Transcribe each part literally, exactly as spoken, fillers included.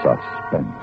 Suspense.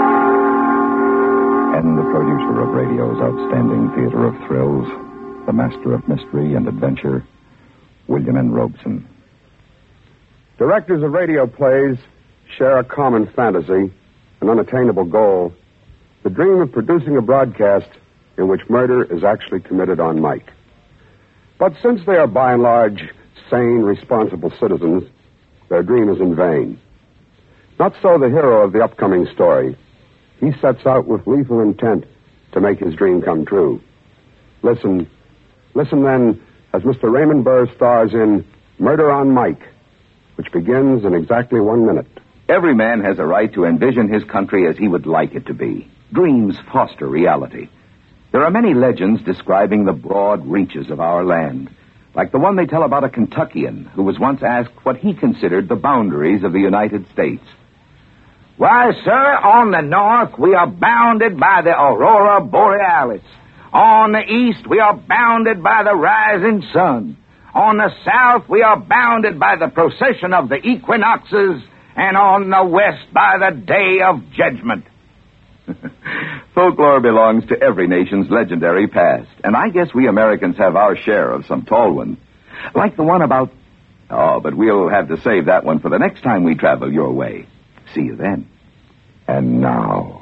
And the producer of radio's outstanding theater of thrills, the master of mystery and adventure, William N. Robeson. Directors of radio plays share a common fantasy, an unattainable goal, the dream of producing a broadcast in which murder is actually committed on mic. But since they are by and large sane, responsible citizens, their dream is in vain. Not so the hero of the upcoming story. He sets out with lethal intent to make his dream come true. Listen, listen then as Mister Raymond Burr stars in Murder on Mike, which begins in exactly one minute. Every man has a right to envision his country as he would like it to be. Dreams foster reality. There are many legends describing the broad reaches of our land, like the one they tell about a Kentuckian who was once asked what he considered the boundaries of the United States. Why, sir, on the north we are bounded by the Aurora Borealis. On the east we are bounded by the rising sun. On the south we are bounded by the procession of the equinoxes, and on the west by the day of judgment. Folklore belongs to every nation's legendary past, and I guess we Americans have our share of some tall ones. Like the one about... Oh, but we'll have to save that one for the next time we travel your way. See you then. And now,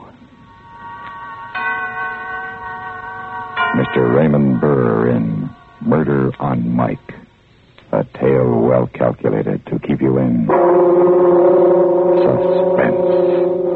Mister Raymond Burr in Murder on Mike. A tale well calculated to keep you in suspense.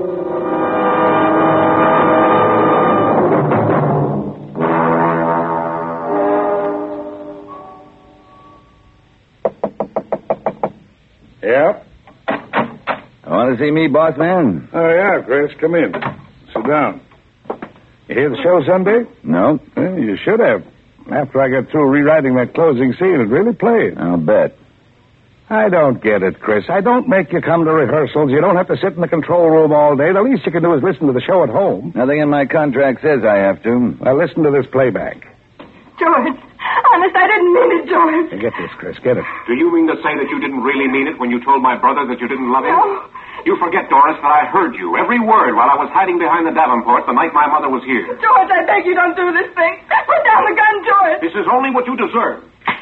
Yeah? Want to see me, boss man? Oh, yeah, Chris. Come in. Sit down. You hear the show Sunday? No. Well, you should have. After I got through rewriting that closing scene, it really played. I'll bet. I don't get it, Chris. I don't make you come to rehearsals. You don't have to sit in the control room all day. The least you can do is listen to the show at home. Nothing in my contract says I have to. Well, listen to this playback. George, honest, I didn't mean it, George. Hey, get this, Chris. Get it. Do you mean to say that you didn't really mean it when you told my brother that you didn't love him? No. You forget, Doris, that I heard you, every word, while I was hiding behind the Davenport the night my mother was here. George, I beg you don't do this thing. Put down the gun, George. This is only what you deserve.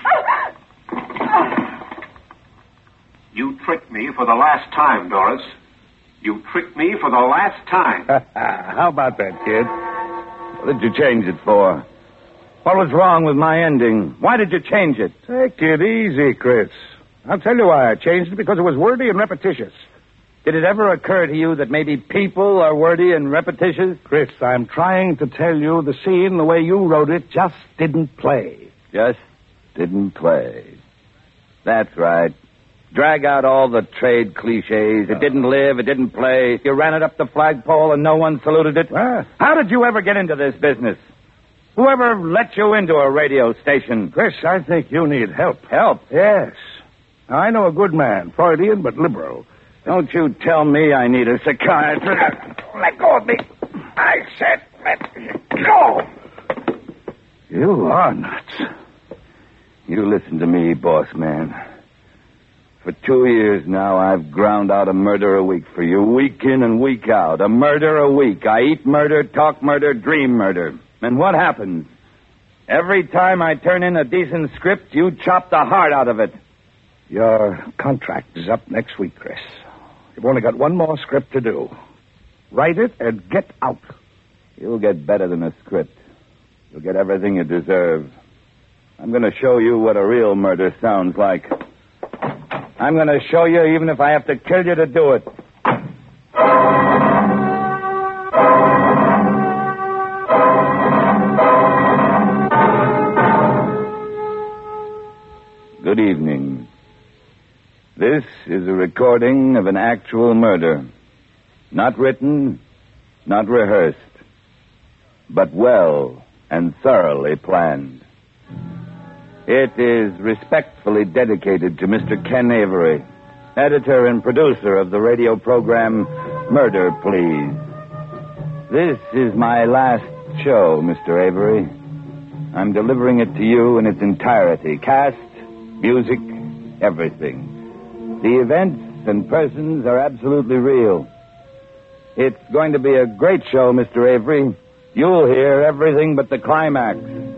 You tricked me for the last time, Doris. You tricked me for the last time. How about that, kid? What did you change it for? What was wrong with my ending? Why did you change it? Take it easy, Chris. I'll tell you why I changed it, because it was wordy and repetitious. Did it ever occur to you that maybe people are wordy and repetitious? Chris, I'm trying to tell you the scene, the way you wrote it, just didn't play. Just didn't play. That's right. Drag out all the trade cliches. It didn't live, it didn't play. You ran it up the flagpole and no one saluted it. Ah. How did you ever get into this business? Whoever let you into a radio station? Chris, I think you need help. Help? Yes. Now, I know a good man, Freudian but liberal. Don't you tell me I need a psychiatrist. Let go of me. I said let go. You are nuts. You listen to me, boss man. For two years now, I've ground out a murder a week for you, week in and week out. A murder a week. I eat murder, talk murder, dream murder. And what happens? Every time I turn in a decent script, you chop the heart out of it. Your contract is up next week, Chris. You've only got one more script to do. Write it and get out. You'll get better than a script. You'll get everything you deserve. I'm going to show you what a real murder sounds like. I'm going to show you even if I have to kill you to do it. Good evening. This is a recording of an actual murder. Not written, not rehearsed, but well and thoroughly planned. It is respectfully dedicated to Mister Ken Avery, editor and producer of the radio program Murder, Please. This is my last show, Mister Avery. I'm delivering it to you in its entirety. Cast, music, everything. The events and persons are absolutely real. It's going to be a great show, Mister Avery. You'll hear everything but the climax.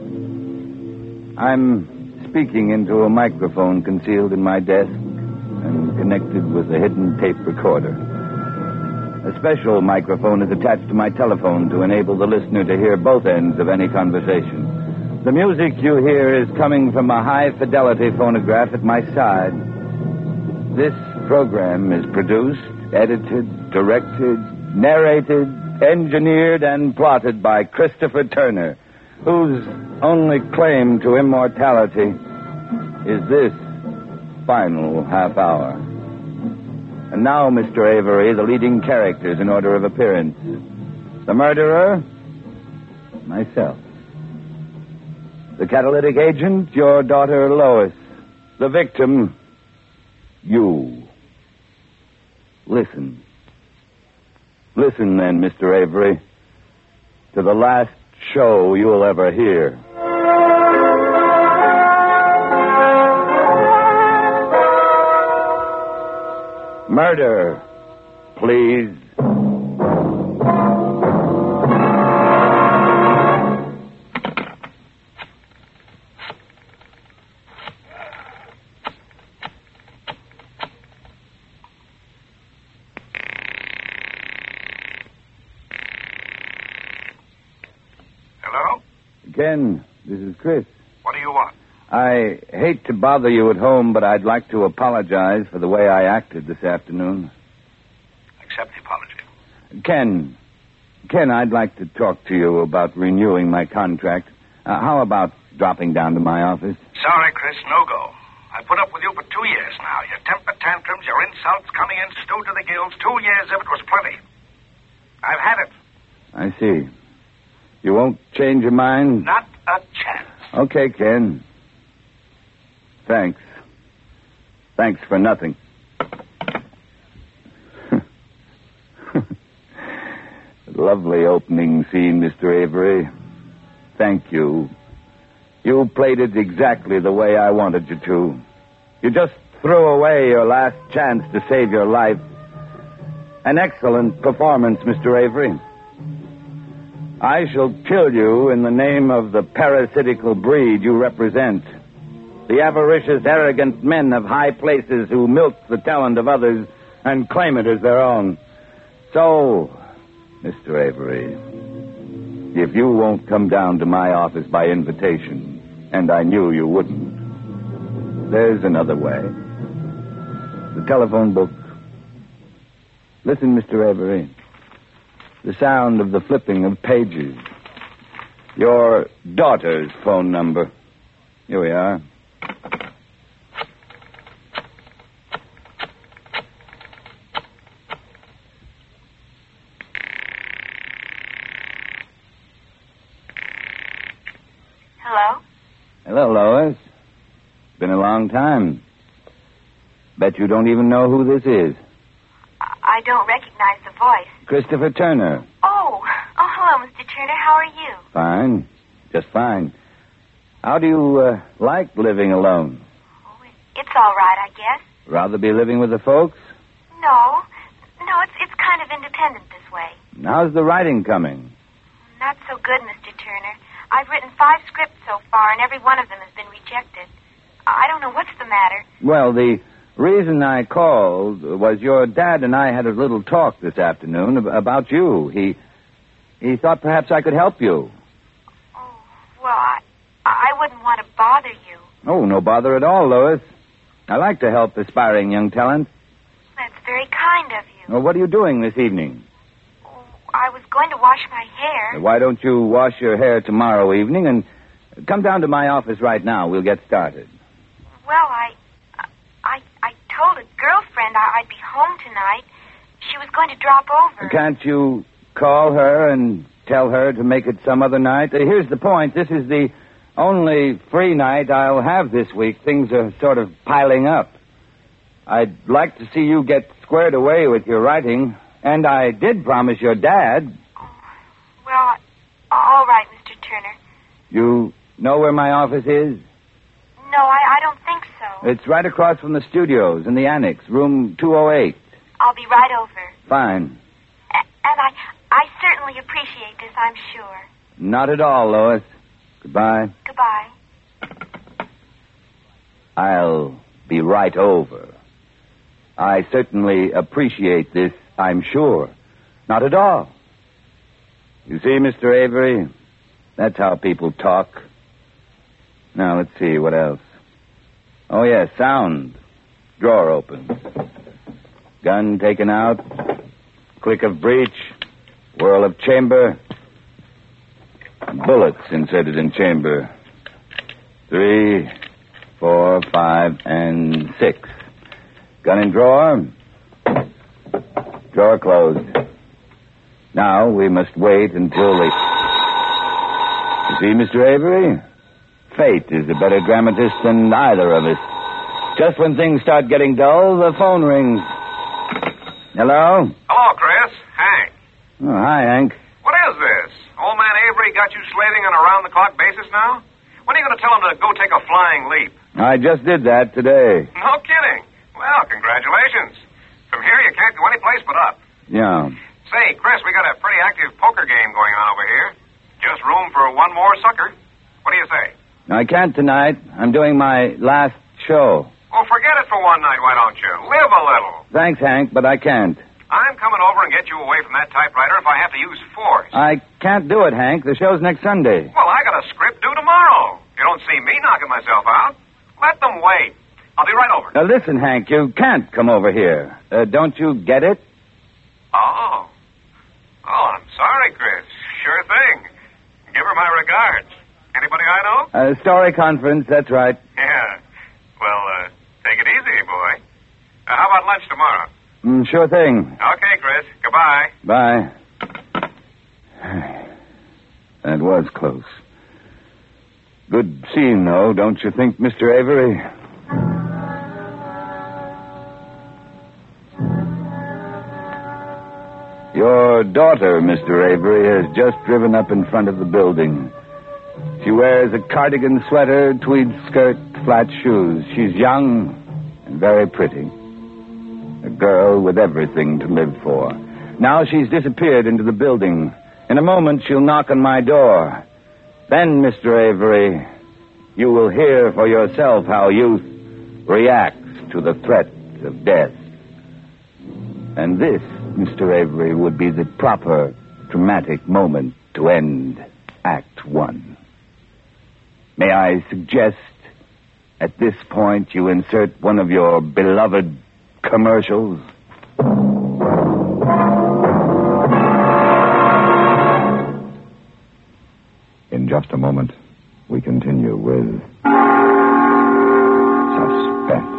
I'm speaking into a microphone concealed in my desk and connected with a hidden tape recorder. A special microphone is attached to my telephone to enable the listener to hear both ends of any conversation. The music you hear is coming from a high-fidelity phonograph at my side. This program is produced, edited, directed, narrated, engineered, and plotted by Christopher Turner, whose only claim to immortality is this final half hour. And now, Mister Avery, the leading characters in order of appearance. The murderer, myself. The catalytic agent, your daughter Lois. The victim, you. Listen. Listen then, Mister Avery, to the last show you'll ever hear. Murder, please. Hello? Ken, this is Chris. What do you want? I hate to bother you at home, but I'd like to apologize for the way I acted this afternoon. Accept the apology. Ken, Ken, I'd like to talk to you about renewing my contract. Uh, how about dropping down to my office? Sorry, Chris, no go. I put up with you for two years now. Your temper tantrums, your insults, coming in stewed to the gills. Two years of it was plenty. I've had it. I see. You won't change your mind? Not a chance. Okay, Ken. Thanks. Thanks for nothing. Lovely opening scene, Mister Avery. Thank you. You played it exactly the way I wanted you to. You just threw away your last chance to save your life. An excellent performance, Mister Avery. I shall kill you in the name of the parasitical breed you represent. The avaricious, arrogant men of high places who milk the talent of others and claim it as their own. So, Mister Avery, if you won't come down to my office by invitation, and I knew you wouldn't, there's another way. The telephone book. Listen, Mister Avery. The sound of the flipping of pages. Your daughter's phone number. Here we are. Hello? Hello, Lois. Been a long time. Bet you don't even know who this is. I don't recognize the voice. Christopher Turner. Oh, oh, hello, Mister Turner. How are you? Fine. Just fine. How do you uh, like living alone? Oh, it's all right, I guess. Rather be living with the folks? No. No, it's it's kind of independent this way. How's the writing coming? Not so good, Mister Turner. I've written five scripts so far, and every one of them has been rejected. I don't know what's the matter. Well, the reason I called was your dad and I had a little talk this afternoon ab- about you. He he thought perhaps I could help you. Oh, well, I, I wouldn't want to bother you. Oh, no bother at all, Lois. I like to help aspiring young talent. That's very kind of you. Well, what are you doing this evening? Oh, I was going to wash my hair. Why don't you wash your hair tomorrow evening and come down to my office right now? We'll get started. Well, I, I, I told a girlfriend I, I'd be home tonight. She was going to drop over. Can't you call her and tell her to make it some other night? Uh, here's the point. This is the only free night I'll have this week. Things are sort of piling up. I'd like to see you get squared away with your writing, and I did promise your dad. Oh, well, all right, Mister Turner. You know where my office is? No, I, I don't think so. It's right across from the studios in the annex, room two oh eight. I'll be right over. Fine. A- And I, I certainly appreciate this, I'm sure. Not at all, Lois. Goodbye. Goodbye. I'll be right over. I certainly appreciate this, I'm sure. Not at all. You see, Mister Avery, that's how people talk. Now, let's see, what else? Oh, yes, sound. Drawer opens. Gun taken out. Click of breech. Whirl of chamber. Bullets inserted in chamber. Three, four, five, and six. Gun in drawer. Drawer closed. Now we must wait until the... You see, Mister Avery? Fate is a better dramatist than either of us. Just when things start getting dull, the phone rings. Hello? Hello, Chris. Hank. Oh, hi, Hank. What is this? Old man Avery got you slaving on a round-the-clock basis now? When are you going to tell him to go take a flying leap? I just did that today. No kidding. Well, congratulations. From here, you can't go any place but up. Yeah. Say, Chris, we got a pretty active poker game going on over here. Just room for one more sucker. What do you say? I can't tonight. I'm doing my last show. Oh, forget it for one night, why don't you? Live a little. Thanks, Hank, but I can't. I'm coming over and get you away from that typewriter if I have to use force. I can't do it, Hank. The show's next Sunday. Well, I got a script due tomorrow. You don't see me knocking myself out. Let them wait. I'll be right over. Now, listen, Hank, you can't come over here. Uh, don't you get it? Oh. Oh, I'm sorry, Chris. Sure thing. Give her my regards. Anybody I know? Uh, story conference, that's right. Yeah. Well, uh, take it easy, boy. Uh, how about lunch tomorrow? Mm, sure thing. Okay, Chris. Goodbye. Bye. That was close. Good scene, though, don't you think, Mister Avery? Your daughter, Mister Avery, has just driven up in front of the building. She wears a cardigan sweater, tweed skirt, flat shoes. She's young and very pretty. A girl with everything to live for. Now she's disappeared into the building. In a moment, she'll knock on my door. Then, Mister Avery, you will hear for yourself how youth reacts to the threat of death. And this, Mister Avery, would be the proper dramatic moment to end Act One. May I suggest, at this point, you insert one of your beloved commercials? In just a moment, we continue with Suspense.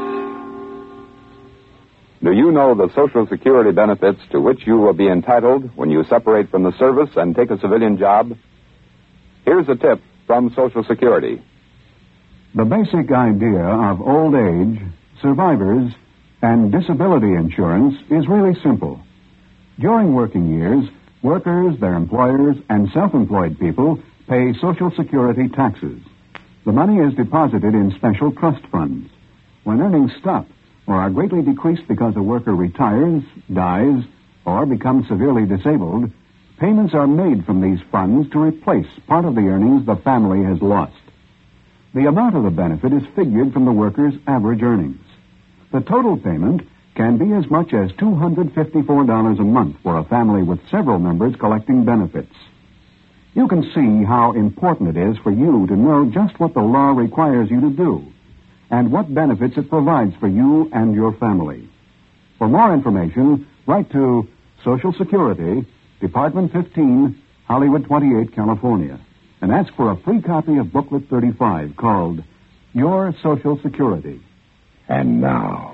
Do you know the Social Security benefits to which you will be entitled when you separate from the service and take a civilian job? Here's a tip from Social Security. The basic idea of old age, survivors, and disability insurance is really simple. During working years, workers, their employers, and self-employed people pay Social Security taxes. The money is deposited in special trust funds. When earnings stop or are greatly decreased because a worker retires, dies, or becomes severely disabled, payments are made from these funds to replace part of the earnings the family has lost. The amount of the benefit is figured from the worker's average earnings. The total payment can be as much as two hundred fifty-four dollars a month for a family with several members collecting benefits. You can see how important it is for you to know just what the law requires you to do and what benefits it provides for you and your family. For more information, write to Social Security, Department fifteen, Hollywood twenty-eight, California, and ask for a free copy of Booklet thirty-five called Your Social Security. And now,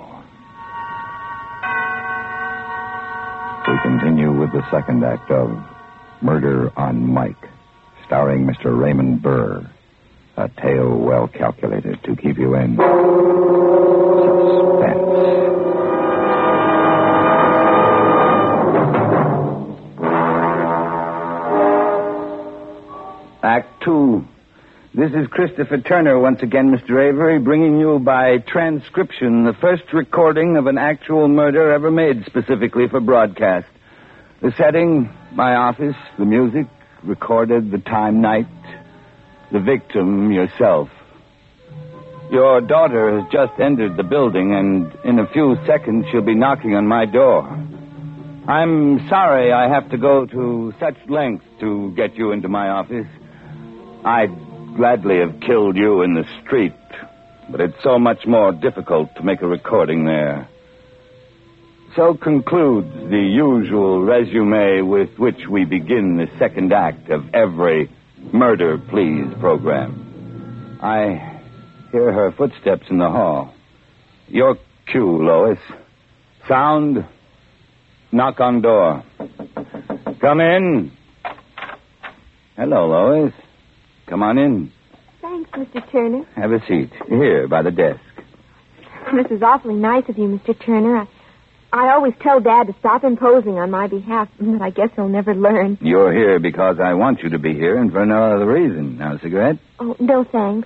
we continue with the second act of Murder on Mike, starring Mister Raymond Burr. A tale well calculated to keep you in suspense. Act Two. This is Christopher Turner once again, Mister Avery, bringing you by transcription the first recording of an actual murder ever made specifically for broadcast. The setting, my office, the music, recorded, the time, night, the victim, yourself. Your daughter has just entered the building, and in a few seconds she'll be knocking on my door. I'm sorry I have to go to such lengths to get you into my office. I'd gladly have killed you in the street, but it's so much more difficult to make a recording there. So concludes the usual resume with which we begin the second act of every Murder, Please program. I hear her footsteps in the hall. Your cue, Lois. Sound. Knock on door. Come in. Hello, Lois. Come on in. Thanks, Mister Turner. Have a seat. Here, by the desk. This is awfully nice of you, Mister Turner. I, I always tell Dad to stop imposing on my behalf, but I guess he'll never learn. You're here because I want you to be here and for no other reason. Now, a cigarette? Oh, no, thanks.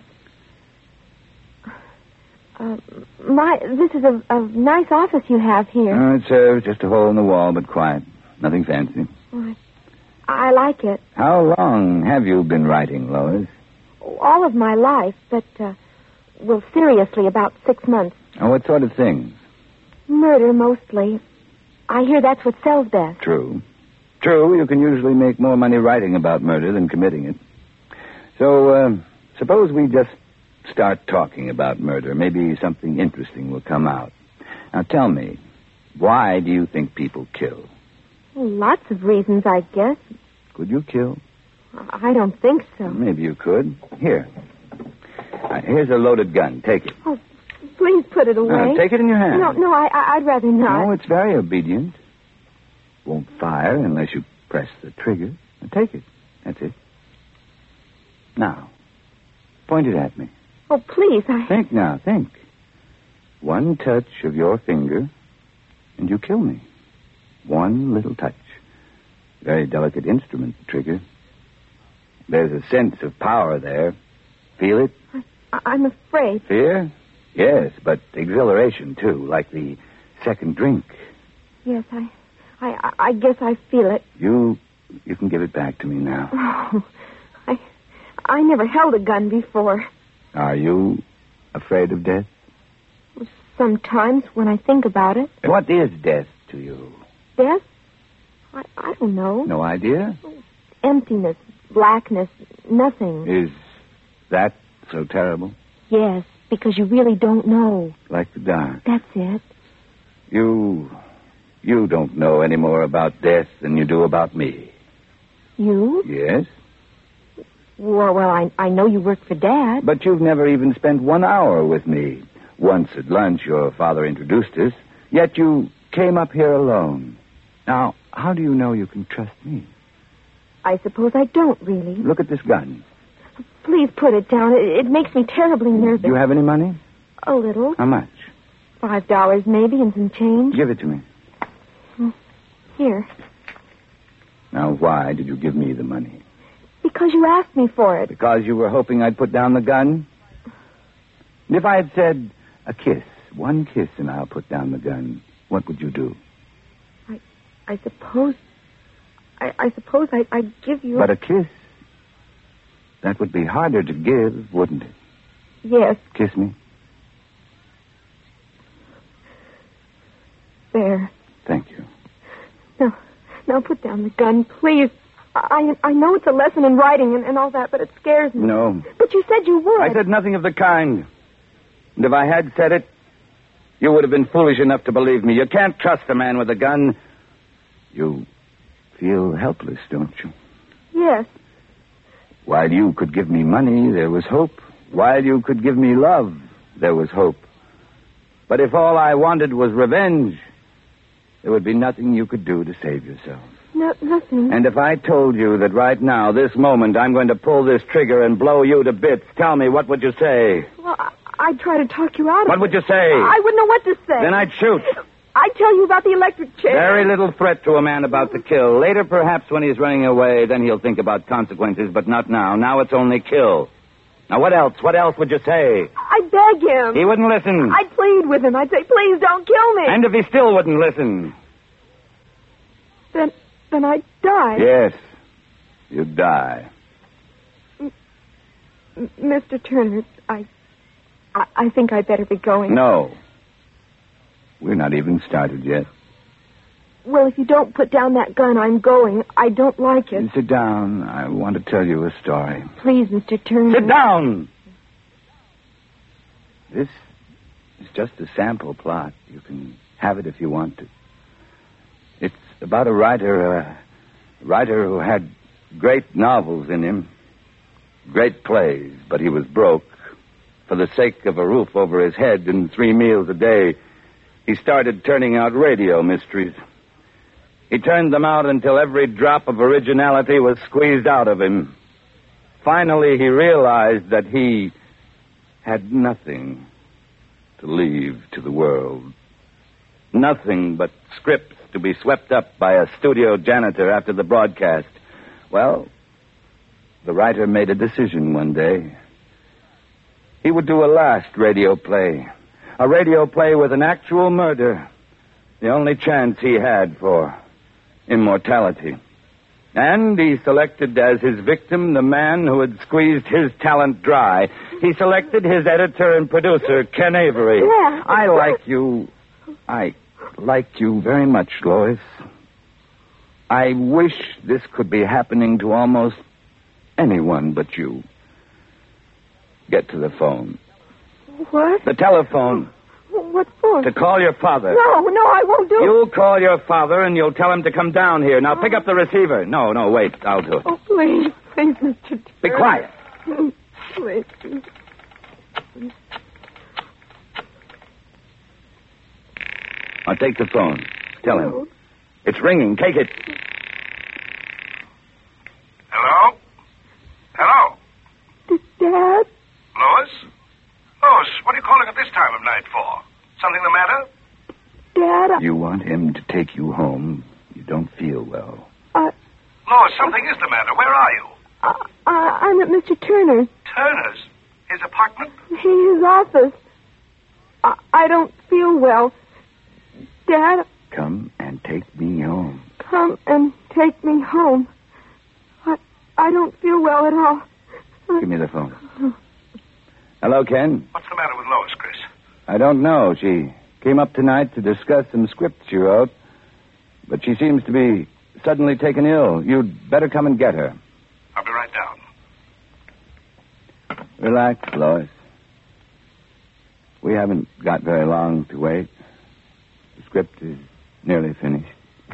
Uh, my, this is a, a nice office you have here. Oh, it serves just a hole in the wall, but quiet. Nothing fancy. Oh, I, I like it. How long have you been writing, Lois? All of my life, but, uh, well, seriously, about six months. Oh, what sort of things? Murder, mostly. I hear that's what sells best. True. True, you can usually make more money writing about murder than committing it. So, uh, suppose we just start talking about murder. Maybe something interesting will come out. Now, tell me, why do you think people kill? Well, lots of reasons, I guess. Could you kill? I don't think so. Maybe you could. Here. Uh, here's a loaded gun. Take it. Oh, please put it away. Uh, take it in your hand. No, no, I, I, I'd rather not. No, it's very obedient. Won't fire unless you press the trigger. Now, take it. That's it. Now, point it at me. Oh, please, I... Think now, think. One touch of your finger, and you kill me. One little touch. Very delicate instrument, the trigger. There's a sense of power there. Feel it? I, I'm afraid. Fear? Yes, but exhilaration, too, like the second drink. Yes, I... I, I guess I feel it. You... you can give it back to me now. Oh, I... I never held a gun before. Are you afraid of death? Sometimes, when I think about it. What is death to you? Death? I, I don't know. No idea? Emptiness, blackness, nothing. Is that so terrible? Yes, because you really don't know. Like the dark. That's it. You... you don't know any more about death than you do about me. You? Yes. Well, well, I, I know you work for Dad. But you've never even spent one hour with me. Once at lunch, your father introduced us, yet you came up here alone. Now, how do you know you can trust me? I suppose I don't, really. Look at this gun. Please put it down. It, it makes me terribly nervous. Do you have any money? A little. How much? Five dollars, maybe, and some change. Give it to me. Here. Now, why did you give me the money? Because you asked me for it. Because you were hoping I'd put down the gun? And if I had said a kiss, one kiss, and I'll put down the gun, what would you do? I I suppose... I, I suppose I, I'd give you... But a kiss? That would be harder to give, wouldn't it? Yes. Kiss me. There. Thank you. Now, now put down the gun, please. I I know it's a lesson in writing and, and all that, but it scares me. No. But you said you would. I said nothing of the kind. And if I had said it, you would have been foolish enough to believe me. You can't trust a man with a gun. You feel helpless, don't you? Yes. While you could give me money, there was hope. While you could give me love, there was hope. But if all I wanted was revenge, there would be nothing you could do to save yourself. No, nothing. And if I told you that right now, this moment, I'm going to pull this trigger and blow you to bits, tell me, what would you say? Well, I, I'd try to talk you out of What it. would you say? I wouldn't know what to say. Then I'd shoot. I'd tell you about the electric chair. Very little threat to a man about to kill. Later, perhaps, when he's running away, then he'll think about consequences, but not now. Now it's only kill. Now, what else? What else would you say? I'd beg him. He wouldn't listen. I'd plead with him. I'd say, please don't kill me. And if he still wouldn't listen? Then, then I'd die. Yes, you'd die. M- Mister Turner, I, I, I think I'd better be going. No. We're not even started yet. Well, if you don't put down that gun, I'm going. I don't like it. Sit down. I want to tell you a story. Please, Mister Turner. Sit down! This is just a sample plot. You can have it if you want to. It's about a writer, uh, a writer who had great novels in him, great plays, but he was broke. For the sake of a roof over his head and three meals a day, he started turning out radio mysteries. He turned them out until every drop of originality was squeezed out of him. Finally, he realized that he had nothing to leave to the world. Nothing but scripts to be swept up by a studio janitor after the broadcast. Well, the writer made a decision one day. He would do a last radio play. A radio play with an actual murder. The only chance he had for immortality. And he selected as his victim the man who had squeezed his talent dry. He selected his editor and producer, Ken Avery. Yeah. I like you. I like you very much, Lois. I wish this could be happening to almost anyone but you. Get to the phone. What? The telephone. What for? To call your father. No, no, I won't do it. You'll call your father and you'll tell him to come down here. Now pick up the receiver. No, no, wait. I'll do it. Oh, please, please, Mister Turner. Be quiet. Please. I'll take the phone. Tell him. It's ringing. Take it. Hello? Hello? Dad? Lois? Lois, what are you calling at this time of night for? Something the matter? Dad, I... You want him to take you home. You don't feel well. I... Lois, something is the matter. Where are you? I, I I'm at Mister Turner's. Turner's? His apartment? His office. I, I don't feel well. Dad... Come and take me home. Come and take me home. I, I don't feel well at all. Give me the phone. Hello, Ken. What's the matter with Lois, Chris? I don't know. She came up tonight to discuss some scripts she wrote, but she seems to be suddenly taken ill. You'd better come and get her. I'll be right down. Relax, Lois. We haven't got very long to wait. The script is nearly finished.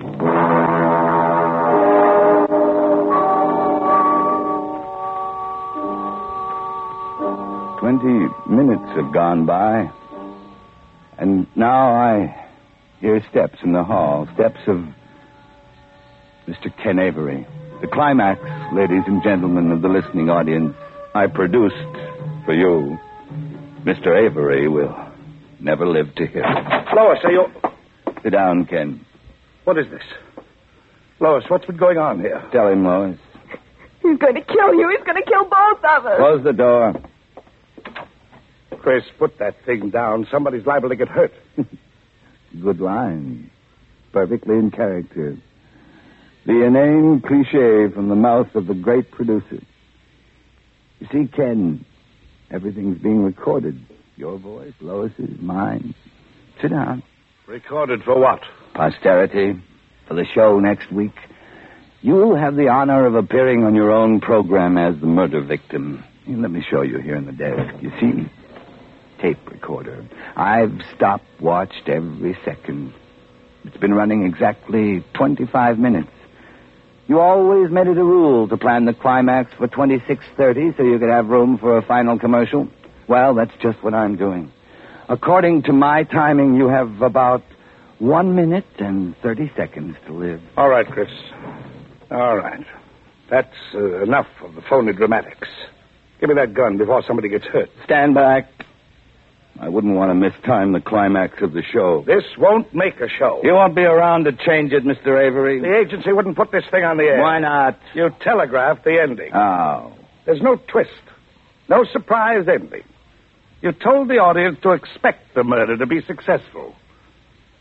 Twenty minutes have gone by, and now I hear steps in the hall, steps of Mister Ken Avery. The climax, ladies and gentlemen of the listening audience, I produced for you. Mister Avery will never live to hear it. Lois, are you... Sit down, Ken. What is this? Lois, what's been going on here? Tell him, Lois. He's going to kill you. He's going to kill both of us. Close the door. Chris, put that thing down. Somebody's liable to get hurt. Good line. Perfectly in character. The inane cliche from the mouth of the great producer. You see, Ken, everything's being recorded. Your voice, Lois's, mine. Sit down. Recorded for what? Posterity. For the show next week. You'll have the honor of appearing on your own program as the murder victim. Let me show you here in the desk. You see? Tape recorder. I've stopped watched every second. It's been running exactly twenty-five minutes. You always made it a rule to plan the climax for twenty-six thirty so you could have room for a final commercial. Well, that's just what I'm doing. According to my timing, you have about one minute and thirty seconds to live. All right, Chris. All right. That's uh, enough of the phony dramatics. Give me that gun before somebody gets hurt. Stand back. I wouldn't want to mistime the climax of the show. This won't make a show. You won't be around to change it, Mister Avery. The agency wouldn't put this thing on the air. Why not? You telegraphed the ending. Oh. There's no twist. No surprise ending. You told the audience to expect the murder to be successful.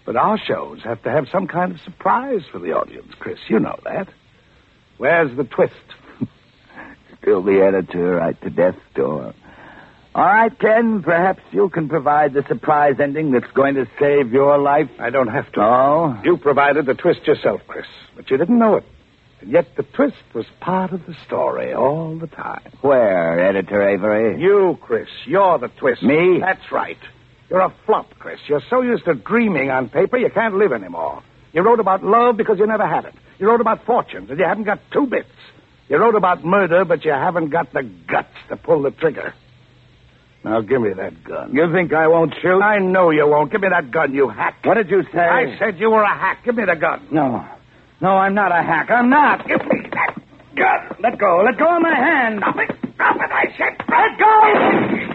But our shows have to have some kind of surprise for the audience, Chris. You know that. Where's the twist? Still the editor right to death's door. All right, Ken, perhaps you can provide the surprise ending that's going to save your life. I don't have to. Oh? You provided the twist yourself, Chris, but you didn't know it. And yet the twist was part of the story all the time. Where, Editor Avery? You, Chris. You're the twist. Me? That's right. You're a flop, Chris. You're so used to dreaming on paper you can't live anymore. You wrote about love because you never had it. You wrote about fortunes and you haven't got two bits. You wrote about murder, but you haven't got the guts to pull the trigger. Now, give me that gun. You think I won't shoot? I know you won't. Give me that gun, you hack. What did you say? I said you were a hack. Give me the gun. No. No, I'm not a hack. I'm not. Give me that gun. Let go. Let go of my hand. Stop it. Stop it, I said. Let go.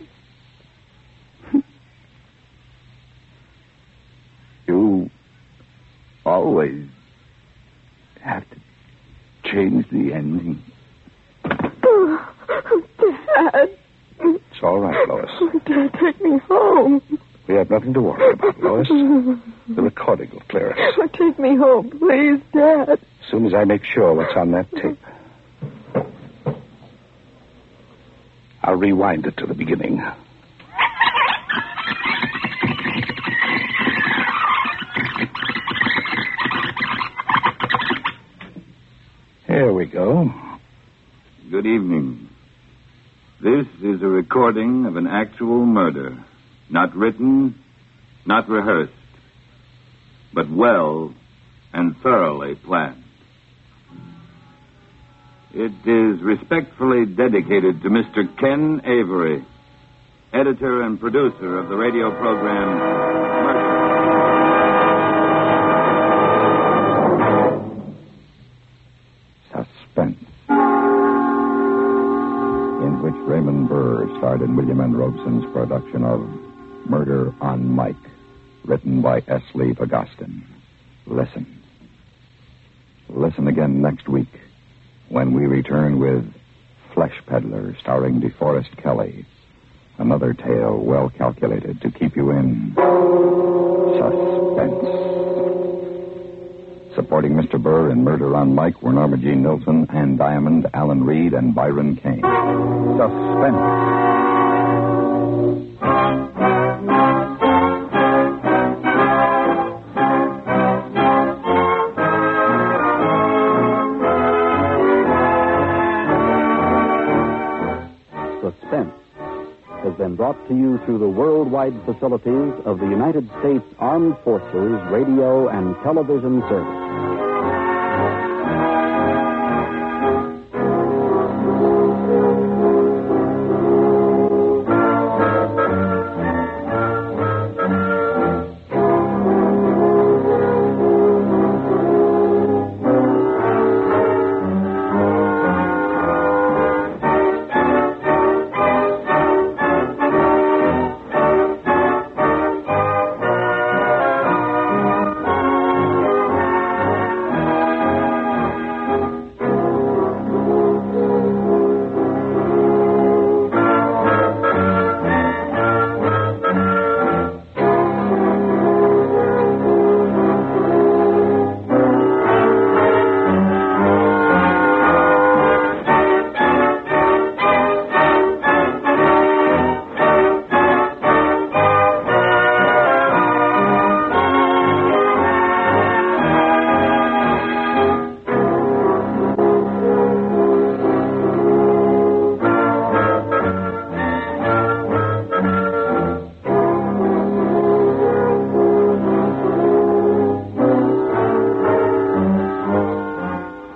You always have to change the ending. Oh, Dad. It's all right, Lois. Oh, Dad, take me home. We have nothing to worry about, Lois. The recording will clear us. Oh, take me home, please, Dad. As soon as I make sure what's on that tape. I'll rewind it to the beginning. Here we go. Good evening. This is a recording of an actual murder. Not written, not rehearsed, but well and thoroughly planned. It is respectfully dedicated to Mister Ken Avery, editor and producer of the radio program Murder. Suspense, in which Raymond Burr starred in William N. Robeson's production of Murder on Mike, written by S. Lee Pagostin. Listen. Listen again next week when we return with Flesh Peddler, starring DeForest Kelley. Another tale well calculated to keep you in suspense. Supporting Mister Burr in Murder on Mike were Norma Jean Nilsson, Ann Diamond, Alan Reed, and Byron Kane. Suspense. Suspense has been brought to you through the worldwide facilities of the United States Armed Forces Radio and Television Service.